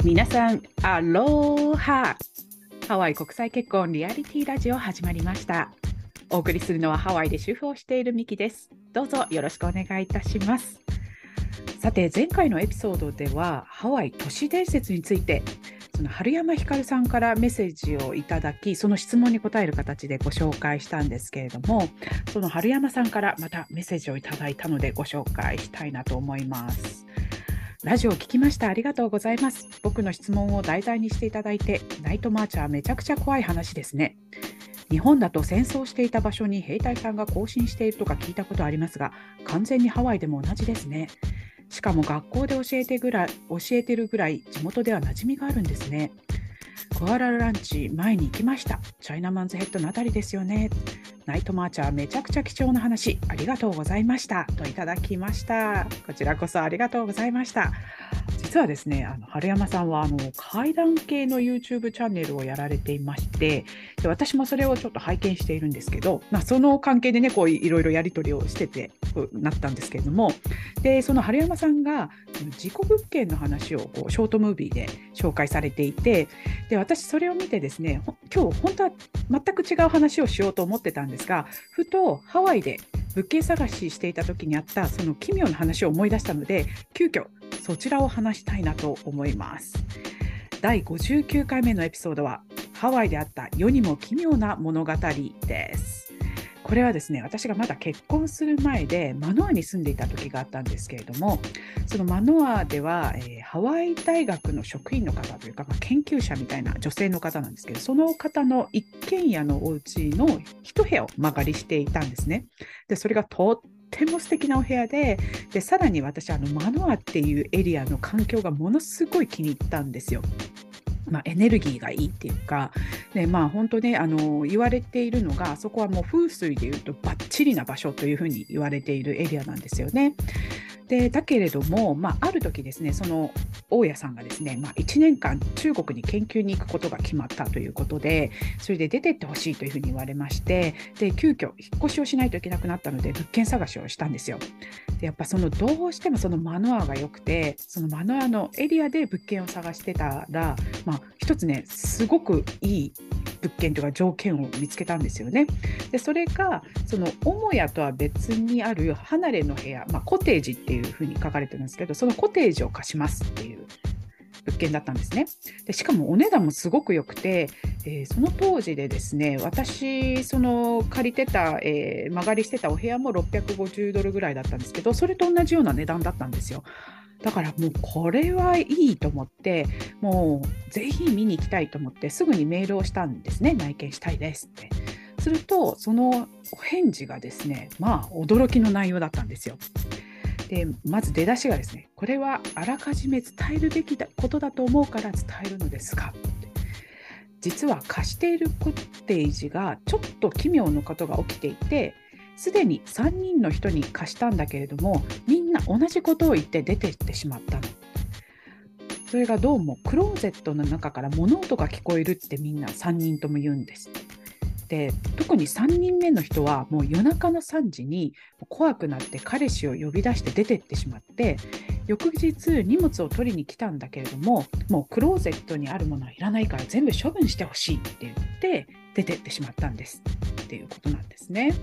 皆さん、アローハ。ハワイ国際結婚リアリティラジオ始まりました。お送りするのはハワイで主婦をしているミキです。どうぞよろしくお願いいたします。さて、前回のエピソードではハワイ都市伝説について、その春山ひかるさんからメッセージをいただき、その質問に答える形でご紹介したんですけれども、その春山さんからまたメッセージをいただいたのでご紹介したいなと思います。ラジオを聞きました。ありがとうございます。僕の質問を題材にしていただいて、ナイトマーチはめちゃくちゃ怖い話ですね。日本だと戦争していた場所に兵隊さんが行進しているとか聞いたことありますが、完全にハワイでも同じですね。しかも学校で教えてるぐらい地元では馴染みがあるんですね。コアラルランチ前に行きました。チャイナマンズヘッドのあたりですよね。ナイトマーチャーめちゃくちゃ貴重な話ありがとうございましたといただきました。こちらこそありがとうございました。実はですね、春山さんは怪談系の YouTube チャンネルをやられていまして、で私もそれをちょっと拝見しているんですけど、その関係でね、こういろいろやり取りをしててなったんですけれども、でその春山さんが事故物件の話をこうショートムービーで紹介されていて、で私それを見てですね、今日本当は全く違う話をしようと思ってたんですが、ふとハワイで物件探ししていた時にあったその奇妙な話を思い出したので、急遽そちらを話したいなと思います。第59回目のエピソードはハワイであった世にも奇妙な物語です。これはですね、私がまだ結婚する前でマノアに住んでいた時があったんですけれども、そのマノアでは、ハワイ大学の職員の方というか、研究者みたいな女性の方なんですけど、その方の一軒家のお家の一部屋を間借りしていたんですね。でそれがとっても素敵なお部屋で、さらに私マノアっていうエリアの環境がものすごい気に入ったんですよ。エネルギーがいいっていうか、で本当ね、言われているのが、そこはもう風水でいうとバッチリな場所というふうに言われているエリアなんですよね。でだけれども、ある時ですね、その大家さんがですね、1年間中国に研究に行くことが決まったということで、それで出てってほしいというふうに言われまして、で急遽引っ越しをしないといけなくなったので物件探しをしたんですよ。でやっぱどうしてもそのマノアが良くて、そのマノアのエリアで物件を探してたら、一つねすごくいい物件というか条件を見つけたんですよね。でそれがその母屋とは別にある離れの部屋、コテージっていうふうに書かれてるんですけど、そのコテージを貸しますっていう物件だったんですね。でしかもお値段もすごく良くて、その当時でですね、私その借りてた、間借りしてたお部屋も$650ぐらいだったんですけど、それと同じような値段だったんですよ。だからもうこれはいいと思って、もうぜひ見に行きたいと思ってすぐにメールをしたんですね。内見したいですって。するとそのお返事がですね、驚きの内容だったんですよ。でまず出だしがですね、これはあらかじめ伝えるべきことだと思うから伝えるのですが、実は貸しているコテージがちょっと奇妙なことが起きていて、すでに3人の人に貸したんだけれども、みんな同じことを言って出ていってしまったの。それがどうもクローゼットの中から物音が聞こえるってみんな3人とも言うんです。で特に3人目の人はもう夜中の3時に怖くなって彼氏を呼び出して出てってしまって、翌日荷物を取りに来たんだけれども、もうクローゼットにあるものはいらないから全部処分してほしいって言って出てってしまったんですっていうことなんですね。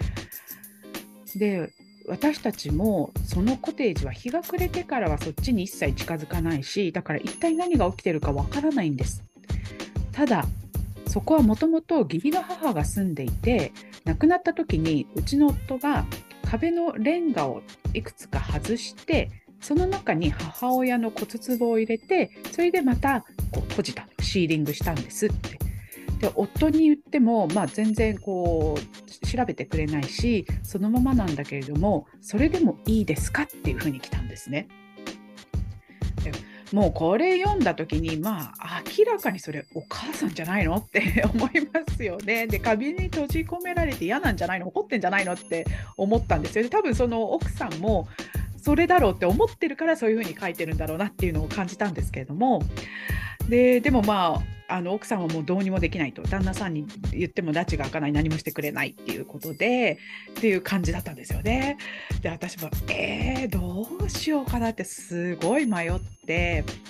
で私たちもそのコテージは日が暮れてからはそっちに一切近づかないし、だから一体何が起きてるかわからないんです。ただそこはもともと義理の母が住んでいて、亡くなった時にうちの夫が壁のレンガをいくつか外して、その中に母親の骨壺を入れて、それでまたこう閉じた、シーリングしたんですって。で夫に言っても、全然こう調べてくれないし、そのままなんだけれども、それでもいいですかっていうふうに来たんですね。もうこれ読んだ時に、明らかにそれお母さんじゃないのって思いますよね。で壁に閉じ込められて嫌なんじゃないの、怒ってんじゃないのって思ったんですよ。で多分その奥さんもそれだろうって思ってるからそういうふうに書いてるんだろうなっていうのを感じたんですけれども、でも奥さんはもうどうにもできないと、旦那さんに言っても拉致が開かない、何もしてくれないっていうことでっていう感じだったんですよね。で私もどうしようかなってすごい迷って、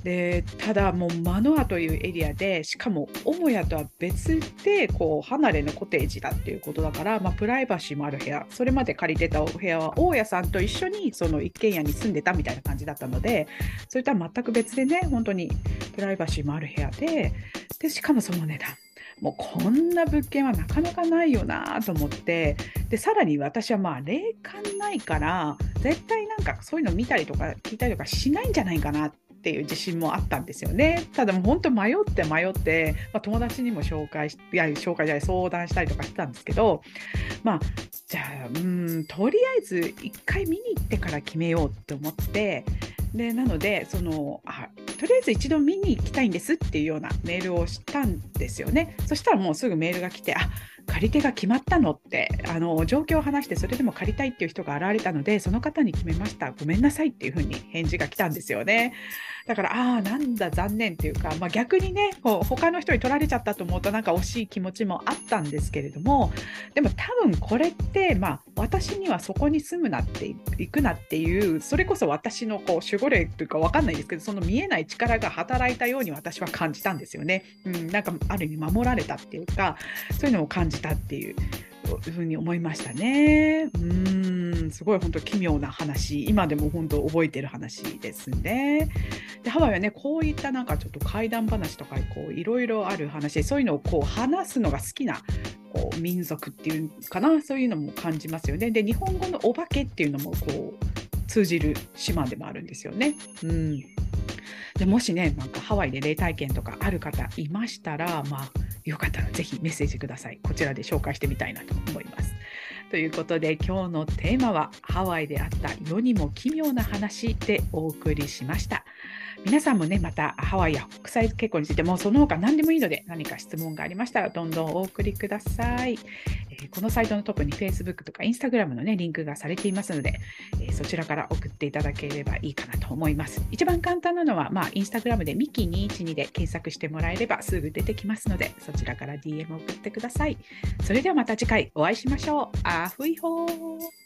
でただもうマノアというエリアで、しかも母屋とは別でこう離れのコテージだっていうことだから、プライバシーもある部屋、それまで借りてたお部屋は大家さんと一緒にその一軒家に住んでたみたいな感じだったので、それとは全く別でね、本当にプライバシーもある部屋でしかもその値段、もうこんな物件はなかなかないよなと思って、でさらに私は霊感ないから絶対なんかそういうの見たりとか聞いたりとかしないんじゃないかなっていう自信もあったんですよね。ただもう本当迷って、友達にも紹介じゃない相談したりとかしてたんですけど、じゃあとりあえず一回見に行ってから決めようって思って、でなのでとりあえず一度見に行きたいんですっていうようなメールをしたんですよね。そしたらもうすぐメールが来て、借り手が決まったのって状況を話して、それでも借りたいっていう人が現れたのでその方に決めました、ごめんなさいっていうふうに返事が来たんですよね。だからなんだ残念っていうか、逆にね他の人に取られちゃったと思うとなんか惜しい気持ちもあったんですけれども、でも多分これって私にはそこに住むなって行くなっていう、それこそ私の守護霊というか分かんないですけど、その見えない力が働いたように私は感じたんですよね。なんかある意味守られたっていうか、そういうのを感じたっていうふうに思いましたね。すごい本当奇妙な話、今でも本当覚えてる話ですね。でハワイはね、こういったなんかちょっと怪談話とかいろいろある話で、そういうのを話すのが好きな民族っていうかな、そういうのも感じますよね。で日本語のお化けっていうのも通じる島でもあるんですよね。でもしねなんかハワイで霊体験とかある方いましたら、よかったらぜひメッセージください。こちらで紹介してみたいなと思います。ということで今日のテーマはハワイであった世にも奇妙な話でお送りしました。皆さんもねまたハワイや国際結婚についてもその他何でもいいので、何か質問がありましたらどんどんお送りください。このサイトのトップに Facebook とか Instagram のねリンクがされていますので、そちらから送っていただければいいかなと思います。一番簡単なのはInstagram でミキ212で検索してもらえればすぐ出てきますので、そちらから DM を送ってください。それではまた次回お会いしましょう。アフイホー。